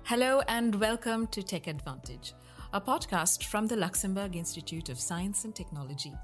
Hello and welcome to Tech Advantage, a podcast from the Luxembourg Institute of Science and Technology.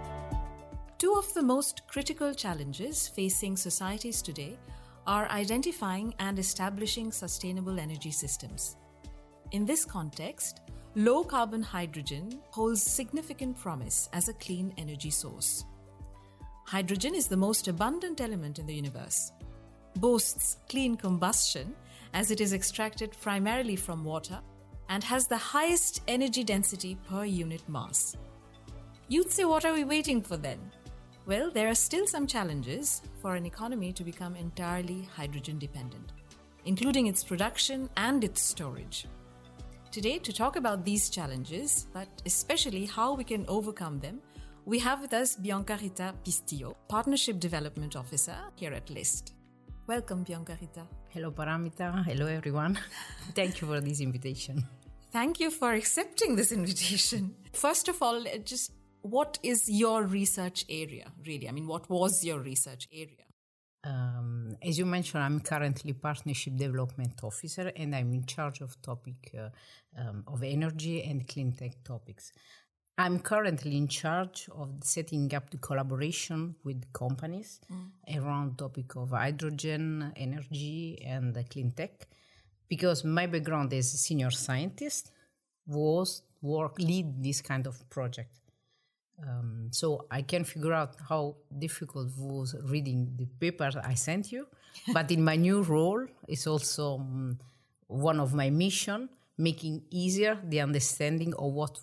Two of the most critical challenges facing societies today are identifying and establishing sustainable energy systems. In this context, low-carbon hydrogen holds significant promise as a clean energy source. Hydrogen is the most abundant element in the universe, boasts clean combustion as it is extracted primarily from water, and has the highest energy density per unit mass. You'd say, what are we waiting for then? Well, there are still some challenges for an economy to become entirely hydrogen dependent, including its production and its storage. Today, to talk about these challenges, but especially how we can overcome them, we have with us Bianca Rita Pistillo, Partnership Development Officer here at LIST. Welcome, Bianca Rita. Hello, Paramita. Hello, everyone. Thank you for this invitation. Thank you for accepting this invitation. First of all, just what is your research area, really? I mean, what was your research area? As you mentioned, I'm currently Partnership Development Officer, and I'm in charge of topic of energy and clean tech topics. I'm currently in charge of setting up the collaboration with companies around topic of hydrogen, energy, and clean tech, because my background as a senior scientist was lead this kind of project. So I can figure out how difficult was reading the paper I sent you, but in my new role, it's also one of my mission, making easier the understanding of what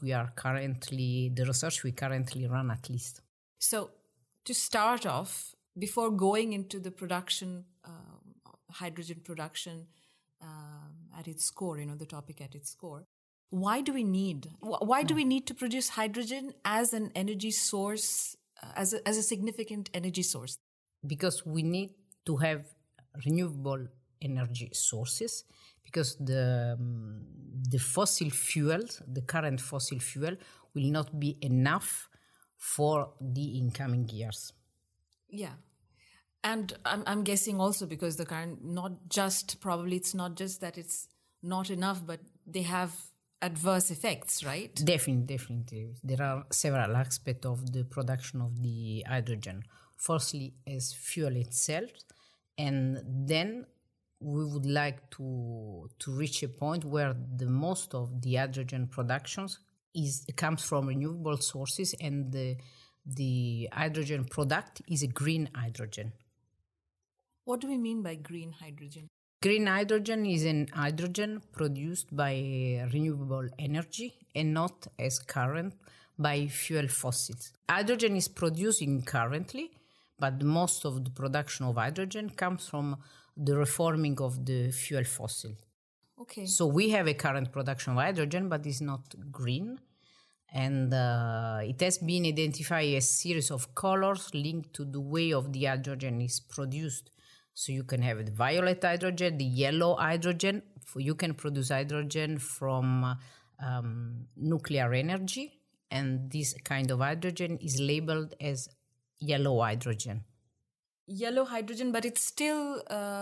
the research we currently run at LIST. So to start off, before going into the production, hydrogen production at its core, the topic at its core, why do we need to produce hydrogen as an energy source, as a significant energy source? Because we need to have renewable energy sources, because the fossil fuels, the current fossil fuel, will not be enough for the incoming years. Yeah. And I'm guessing also because the current, it's not just that it's not enough, but they have adverse effects, right? Definitely. There are several aspects of the production of the hydrogen. Firstly, as fuel itself, and then we would like to reach a point where the most of the hydrogen productions comes from renewable sources, and the hydrogen product is a green hydrogen. What do we mean by green hydrogen? Green hydrogen is an hydrogen produced by renewable energy and not as current by fuel fossils. Hydrogen is producing currently, but most of the production of hydrogen comes from the reforming of the fuel fossil. Okay. So we have a current production of hydrogen, but it's not green. And it has been identified as a series of colors linked to the way of the hydrogen is produced. So you can have the violet hydrogen, the yellow hydrogen. You can produce hydrogen from nuclear energy. And this kind of hydrogen is labeled as yellow hydrogen. Yellow hydrogen, but it's still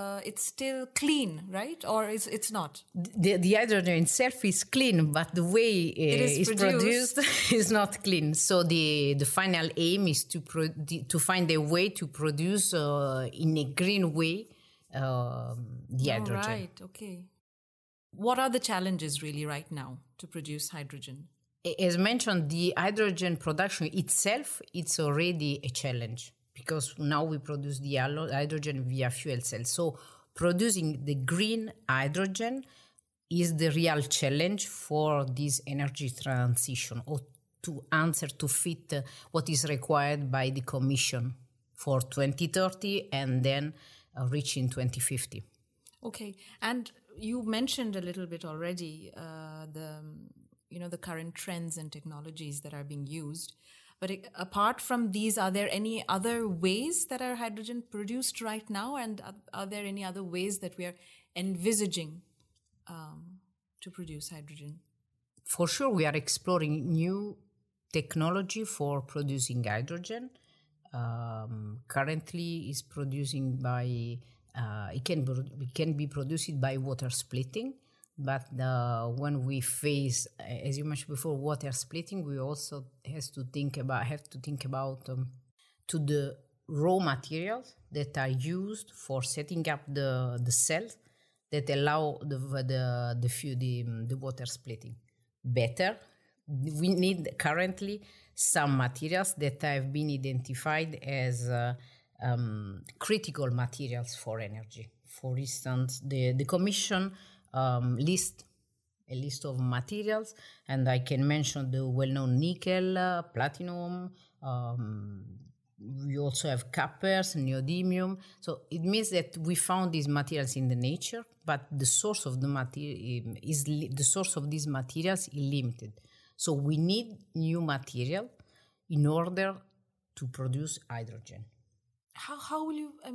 clean, right? Or it's not? The hydrogen itself is clean, but the way it is produced is not clean. So the final aim is to find a way to produce in a green way the hydrogen. Right, okay. What are the challenges really right now to produce hydrogen? As mentioned, the hydrogen production itself, it's already a challenge, because now we produce the hydrogen via fuel cells. So producing the green hydrogen is the real challenge for this energy transition, or to answer to fit what is required by the Commission for 2030 and then reach in 2050. Okay, and you mentioned a little bit already the current trends and technologies that are being used. But apart from these, are there any other ways that are hydrogen produced right now? And are there any other ways that we are envisaging to produce hydrogen? For sure, we are exploring new technology for producing hydrogen. Currently, is producing by it can be produced by water splitting. But when we face, as you mentioned before, water splitting, we also have to think about to the raw materials that are used for setting up the cells that allow the water splitting better. We need currently some materials that have been identified as critical materials for energy. For instance, the Commission list a list of materials, and I can mention the well-known nickel, platinum. We also have coppers, neodymium. So it means that we found these materials in the nature, but the source of these materials is limited. So we need new material in order to produce hydrogen. How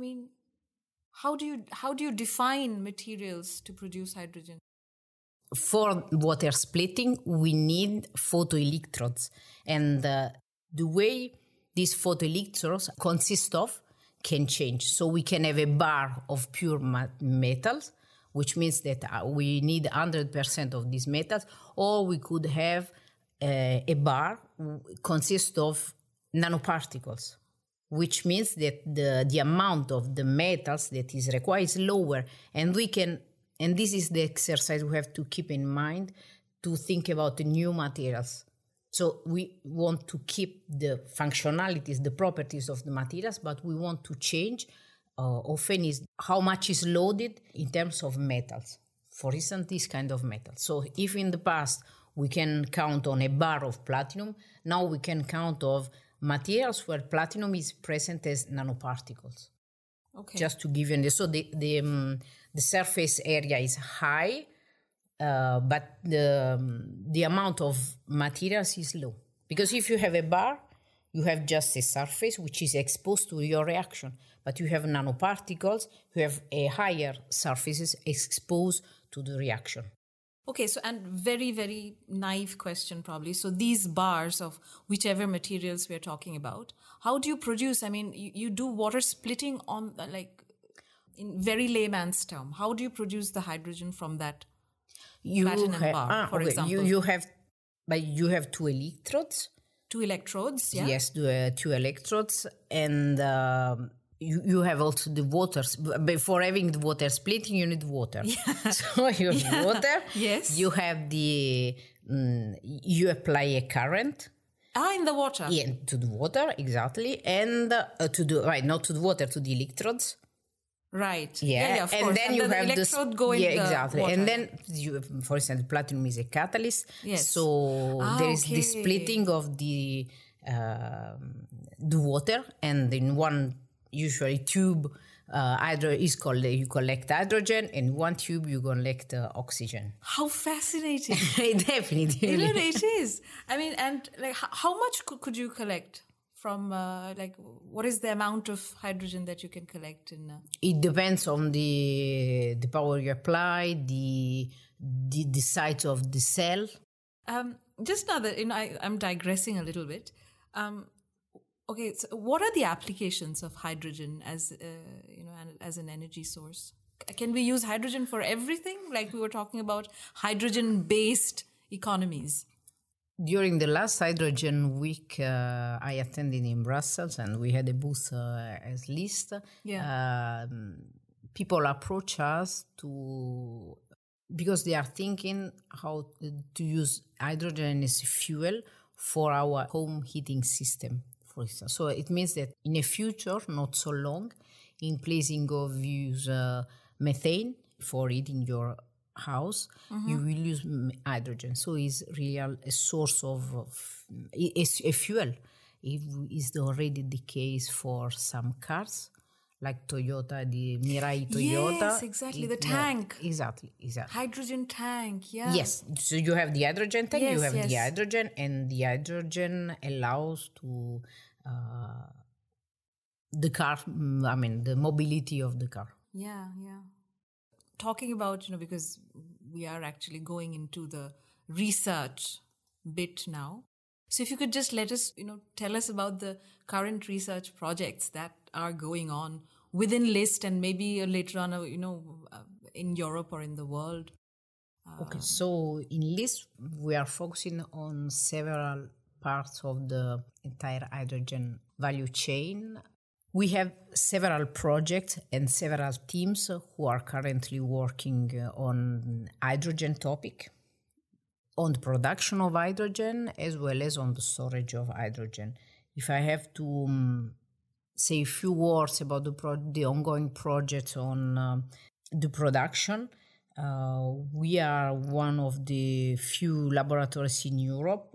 do you define materials to produce hydrogen? For water splitting, we need photoelectrodes, and the way these photoelectrodes consist of can change. So we can have a bar of pure metals, which means that we need 100% of these metals, or we could have a bar consist of nanoparticles, which means that the amount of the metals that is required is lower, and this is the exercise we have to keep in mind to think about the new materials. So we want to keep the functionalities, the properties of the materials, but we want to change often is how much is loaded in terms of metals. For instance, this kind of metal. So if in the past we can count on a bar of platinum, now we can count of materials where platinum is present as nanoparticles. Okay. Just to give you, so the surface area is high, but the amount of materials is low. Because if you have a bar, you have just a surface which is exposed to your reaction. But you have nanoparticles who have a higher surfaces exposed to the reaction. Okay, so and very, very naive question probably. So these bars of whichever materials we're talking about, how do you produce? I mean, you do water splitting on in very layman's term. How do you produce the hydrogen from that platinum bar, for example? You have two electrodes. Two electrodes, yeah? Yes, two electrodes, and you have also the water. Before having the water splitting, you need water. Yeah. So you have water. Yes. You have you apply a current. In the water. Yeah, to the water, exactly, and not to the water, to the electrodes. Right. Yeah, of and course. then you have electrode go in exactly, water. and then for instance, platinum is a catalyst. Yes. So there is the splitting of the water, and in one usually tube, you collect hydrogen, and one tube you collect oxygen. How fascinating! Definitely, it is. I mean, and how much could you collect? From what is the amount of hydrogen that you can collect in? It depends on the power you apply, the size of the cell. Just now that I'm digressing a little bit. Okay, so what are the applications of hydrogen as as an energy source? Can we use hydrogen for everything? Like we were talking about hydrogen-based economies. During the last Hydrogen Week I attended in Brussels, and we had a booth as LIST. Yeah. People approach us because they are thinking how to use hydrogen as fuel for our home heating system, for instance. So it means that in a future, not so long, in placing of use methane for heating your house, you will use hydrogen. So it's really a source of a fuel. It is already the case for some cars, like Toyota, the Mirai Toyota. Yes, exactly. The tank. Exactly. Hydrogen tank, yeah. Yes. So you have the hydrogen tank, you have the hydrogen, and the hydrogen allows to the car, the mobility of the car. Yeah. Talking about, because we are actually going into the research bit now. So if you could just let us, tell us about the current research projects that are going on within LIST and maybe later on, in Europe or in the world. Okay, so in LIST, we are focusing on several parts of the entire hydrogen value chain. We have several projects and several teams who are currently working on hydrogen topic, on the production of hydrogen, as well as on the storage of hydrogen. If I have to say a few words about the ongoing projects on the production, we are one of the few laboratories in Europe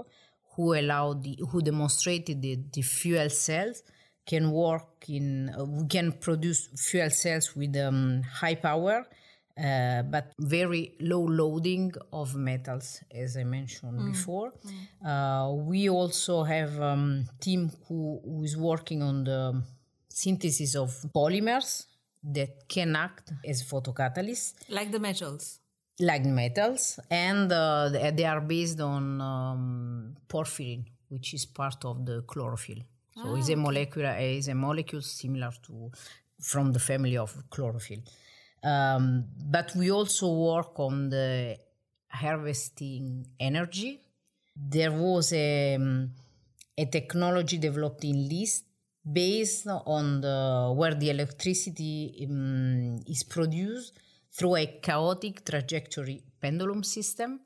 who demonstrated that the fuel cells can work we can produce fuel cells with high power, but very low loading of metals, as I mentioned before. We also have a team who is working on the synthesis of polymers that can act as photocatalysts. Like the metals. And they are based on porphyrin, which is part of the chlorophyll. So it's a molecule similar to from the family of chlorophyll. But we also work on the harvesting energy. There was a technology developed in LIST based on where the electricity is produced through a chaotic trajectory pendulum system.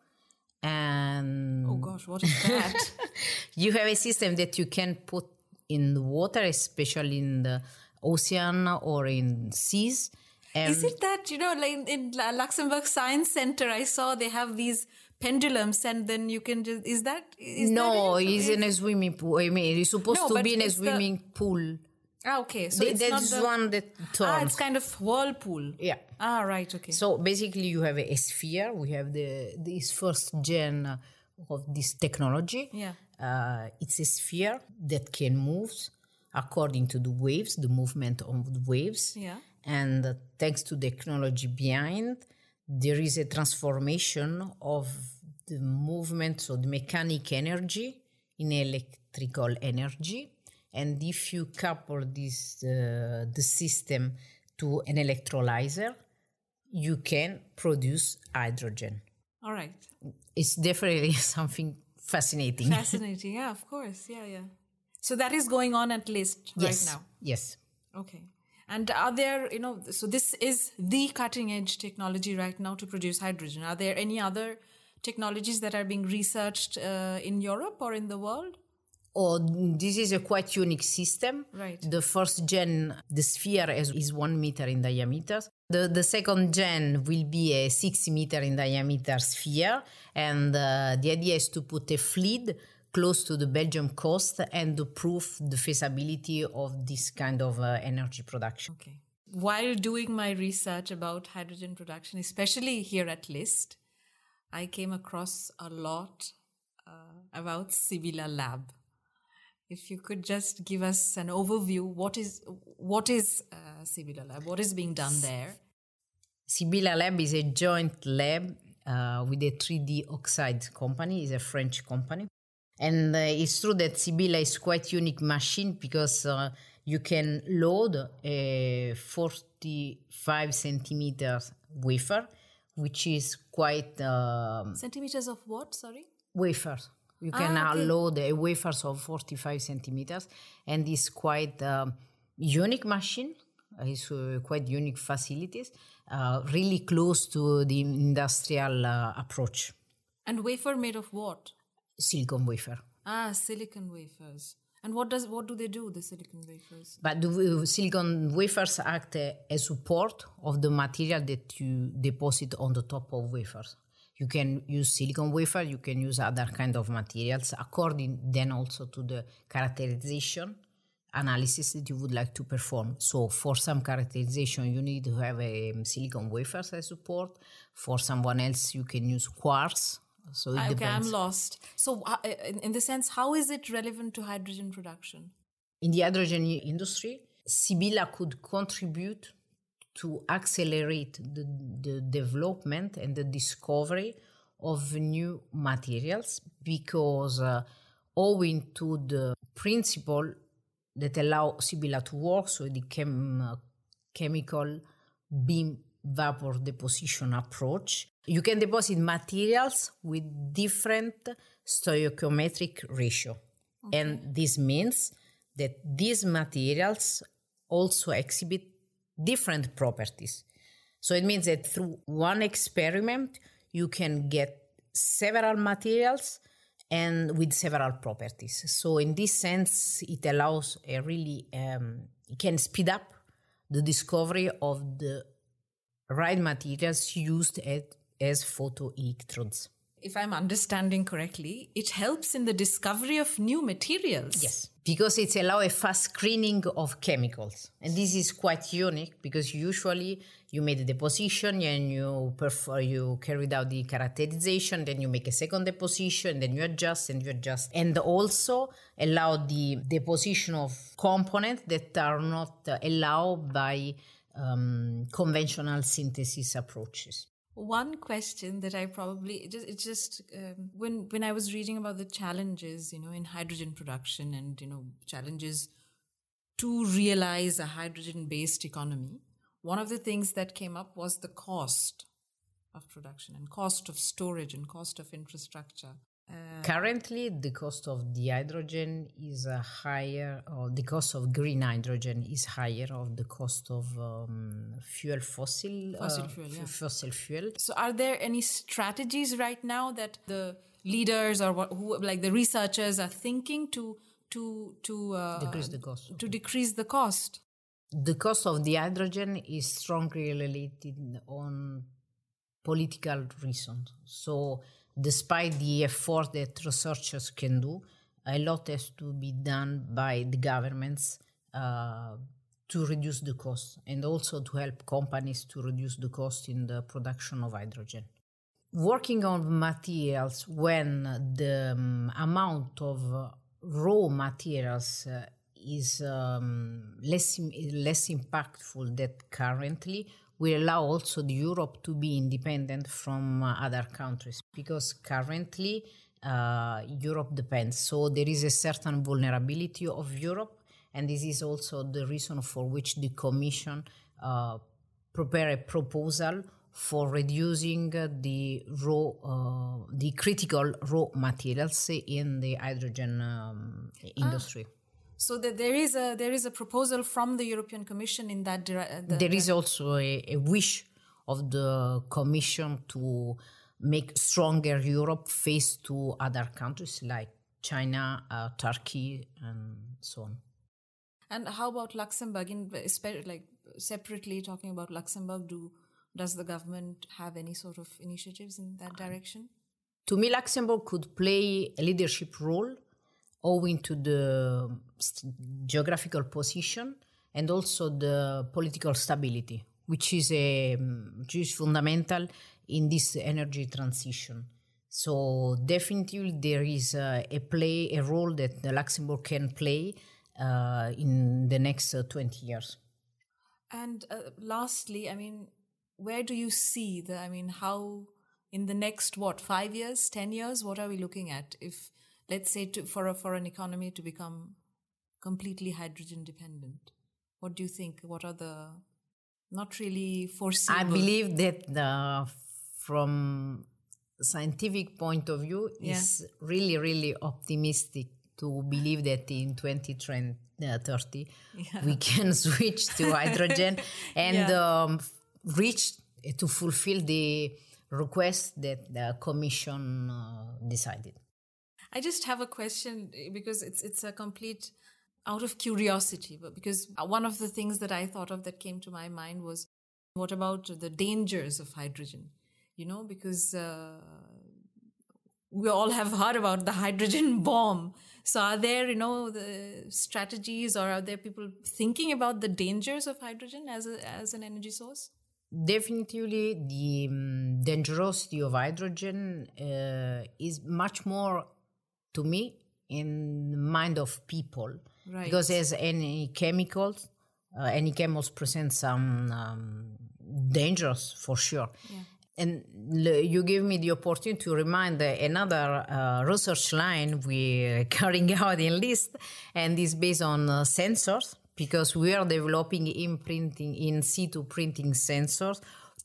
And oh gosh, what is that? You have a system that you can put in the water, especially in the ocean or in seas. Is it that, like in Luxembourg Science Center, I saw they have these pendulums and then you can just, No, it's in a swimming pool. I mean, it's supposed to be in a swimming pool. Okay. So there's one that turns. it's kind of whirlpool. Yeah. Right, okay. So basically you have a sphere. We have this first gen of this technology. Yeah. It's a sphere that can move according to the waves, the movement of the waves. Yeah. And thanks to the technology behind, there is a transformation of the movement, so the mechanic energy in electrical energy. And if you couple the system to an electrolyzer, you can produce hydrogen. All right. It's definitely something fascinating. Fascinating, yeah, of course. Yeah. So that is going on at LIST right now? Yes. Okay. And are there, so this is the cutting edge technology right now to produce hydrogen. Are there any other technologies that are being researched in Europe or in the world? This is a quite unique system. Right. The first gen, the sphere is 1 meter in diameter. The second gen will be a 60 meter in diameter sphere. And the idea is to put a fleet close to the Belgium coast and to prove the feasibility of this kind of energy production. Okay. While doing my research about hydrogen production, especially here at LIST, I came across a lot about Sibila Lab. If you could just give us an overview, what is Sibila Lab? What is being done there? Sibila Lab is a joint lab with a 3D Oxide company. It's a French company. And it's true that Sibila is quite unique machine because you can load a 45 centimeters wafer, which is quite... Centimeters of what, sorry? Wafers. You can load a wafers of 45 centimeters, and it's quite unique machine. It's quite unique facilities, really close to the industrial approach. And wafer made of what? Silicon wafer. Silicon wafers. And what do they do, the silicon wafers? But the silicon wafers act as support of the material that you deposit on the top of wafers. You can use silicon wafer, you can use other kind of materials according then also to the characterization analysis that you would like to perform. So for some characterization, you need to have a silicon wafers as support. For someone else, you can use quartz. So it depends. I'm lost. So in the sense, how is it relevant to hydrogen production? In the hydrogen industry, Sibila could contribute to accelerate the development and the discovery of new materials because owing to the principle that allow Sibila to work, so the chemical beam vapor deposition approach. You can deposit materials with different stoichiometric ratio. Okay. And this means that these materials also exhibit different properties. So it means that through one experiment, you can get several materials and with several properties. So in this sense, it allows it can speed up the discovery of the right materials used as photoelectrodes. If I'm understanding correctly, it helps in the discovery of new materials. Yes, because it allows a fast screening of chemicals. And this is quite unique because usually you made a deposition and you carried out the characterization, then you make a second deposition, then you adjust. And also allow the deposition of components that are not allowed by conventional synthesis approaches. One question that I probably when I was reading about the challenges, in hydrogen production and challenges to realize a hydrogen-based economy, one of the things that came up was the cost of production and cost of storage and cost of infrastructure. Currently, the cost of the hydrogen is higher, or the cost of green hydrogen is higher of the cost of fossil fuel. So are there any strategies right now that the leaders or the researchers are thinking to decrease the cost? To decrease the cost? The cost of the hydrogen is strongly related on political reasons. So despite the effort that researchers can do, a lot has to be done by the governments to reduce the cost and also to help companies to reduce the cost in the production of hydrogen. Working on materials when the amount of raw materials is less impactful than currently, will allow also the Europe to be independent from other countries, because currently Europe depends. So there is a certain vulnerability of Europe, and this is also the reason for which the Commission prepared a proposal for reducing the critical raw materials in the hydrogen industry. So that there is a proposal from the European Commission in that direction. There is also a wish of the Commission to make stronger Europe face to other countries like China, Turkey, and so on. And how about Luxembourg? Separately talking about Luxembourg, does the government have any sort of initiatives in that direction? To me, Luxembourg could play a leadership role owing to the geographical position and also the political stability, which is fundamental in this energy transition. So definitely there is a role that the Luxembourg can play in the next 20 years. And lastly, where do you see how in the next 5 years, 10 years, what are we looking at? If let's say for an economy to become completely hydrogen dependent, what do you think? What are the not really foreseeable? I believe that from scientific point of view, it's really, really optimistic to believe that in 2030 we can switch to hydrogen and reach to fulfill the request that the Commission decided. I just have a question because it's a complete out of curiosity, but because one of the things that I thought of that came to my mind was, what about the dangers of hydrogen? Because we all have heard about the hydrogen bomb. So are there, the strategies, or are there people thinking about the dangers of hydrogen as an energy source? Definitely the dangerosity of hydrogen is much more, to me, in the mind of people. Right. Because as any chemicals present some dangers for sure. Yeah. And you give me the opportunity to remind another research line we're carrying out in LIST, and is based on sensors, because we are developing in situ printing sensors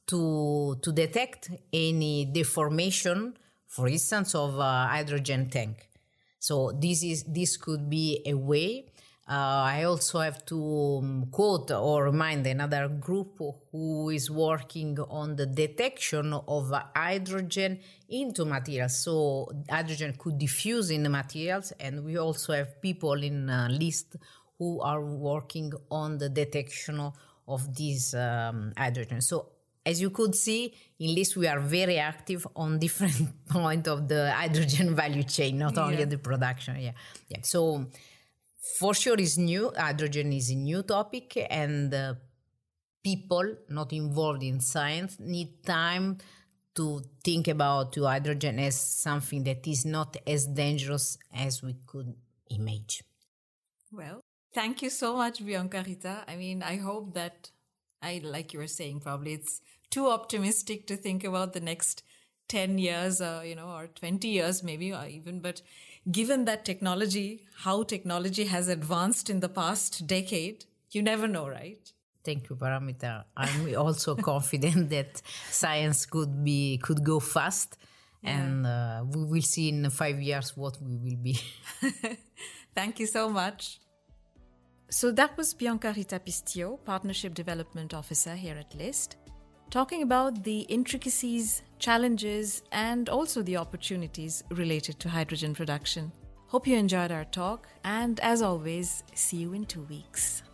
to detect any deformation, for instance, of a hydrogen tank. So this could be a way. I also have to quote or remind another group who is working on the detection of hydrogen into materials. So hydrogen could diffuse in the materials, and we also have people in LIST who are working on the detection of this hydrogen. So as you could see, in LIST we are very active on different points of the hydrogen value chain, not only the production. Yeah. So for sure, it's new. Hydrogen is a new topic, and people not involved in science need time to think about hydrogen as something that is not as dangerous as we could imagine. Well, thank you so much, Bianca Rita. I mean, I hope that, like you were saying, probably it's too optimistic to think about the next 10 years, or 20 years maybe, or even, but given that how technology has advanced in the past decade, you never know, right? Thank you, Paramita. I'm also confident that science could go fast, and we will see in 5 years what we will be. Thank you so much. So that was Bianca Rita Pistillo, Partnership Development Officer here at LIST, talking about the intricacies, challenges, and also the opportunities related to hydrogen production. Hope you enjoyed our talk, and as always, see you in 2 weeks.